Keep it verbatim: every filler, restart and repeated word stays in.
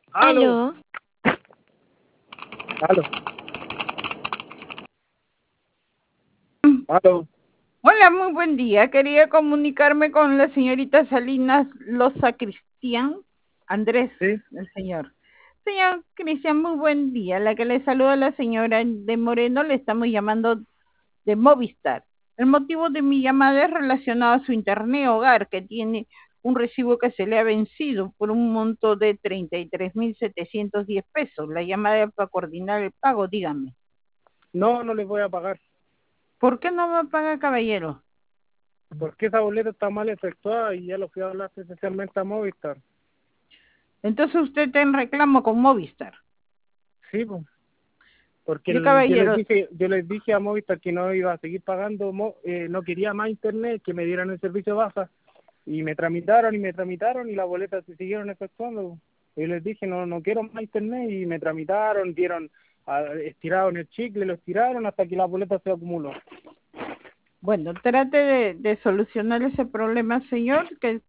Aló, Aló, aló, aló. Hola, muy buen día. Quería comunicarme con la señorita Salinas Loza Cristian. Andrés, Sí, el señor. Señor Cristian, muy buen día. La que le saluda la señora de Moreno, le estamos llamando de Movistar. El motivo de mi llamada es relacionado a su internet hogar, que tiene un recibo que se le ha vencido por un monto de treinta y tres mil setecientos diez pesos. La llamada es para coordinar el pago, dígame. no, no les voy a pagar, ¿Por qué no me paga, caballero? porque esa boleta está mal efectuada y ya lo fui a hablar especialmente a Movistar. Entonces usted está en reclamo con Movistar. Sí, pues, porque Yo, el- yo les caballero, dije, yo les dije a Movistar que no iba a seguir pagando, mo- eh, no quería más internet, que me dieran el servicio baja y me tramitaron y me tramitaron y las boletas se siguieron efectuando. Y les dije, no, no quiero más internet y me tramitaron, dieron, ah, estiraron el chicle, lo estiraron hasta que la boleta se acumuló. bueno, trate de, de solucionar ese problema, señor, que